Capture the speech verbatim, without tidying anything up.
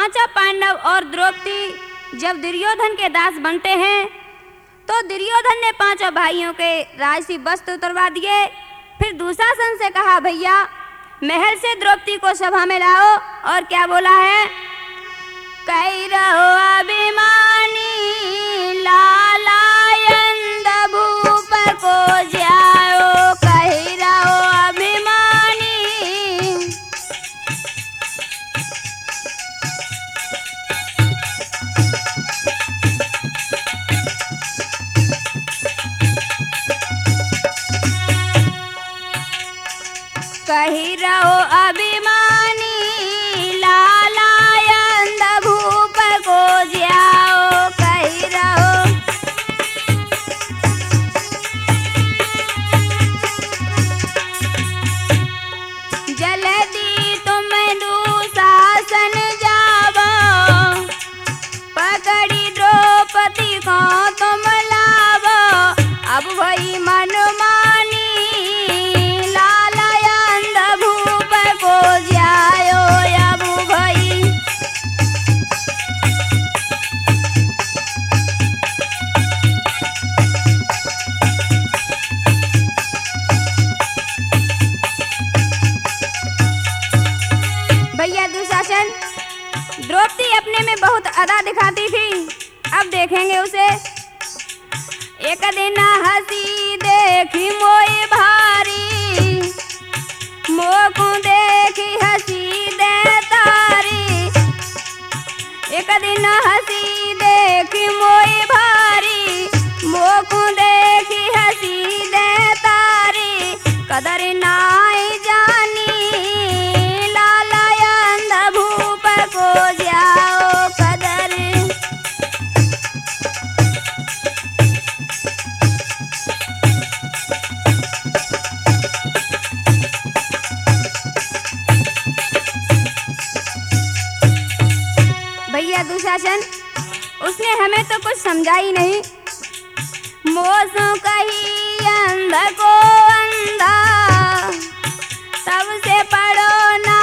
पांचों पांडव और द्रौपदी जब दुर्योधन के दास बनते हैं तो दुर्योधन ने पांचों भाइयों के राजसी वस्त्र उतरवा दिए। फिर दुशासन से कहा, भैया महल से द्रौपदी को सभा में लाओ। और क्या बोला है, कही रहो अभिमानी लालायंद भूप को जाओ, कही रहो अभिमानी। कही रहो अभिमानी लालायंद भूप को जाओ, कही रहो। जल्दी तुम दुशासन जावो, पकड़ी द्रौपदी को तुम लावो। अब वही मनमानी लालायंद भूप को जायो, अब वही। भैया दुशासन, द्रौपदी अपने में बहुत अदा दिखाती थी, अब देखेंगे उसे। एक दिन हंसी देखी मोए भारी, मोह को देखी हंसी दे तारी। एक दिन हंसी देखी मोए भारी, मोह को देखी हंसी दे तारी। कदर नाई जानी लालायंद भूप को जाओ, कदर। भैया दुशासन, उसने हमें तो कुछ समझा ही नहीं। मोसो कही अंध को अंधा, सबसे पढ़ो ना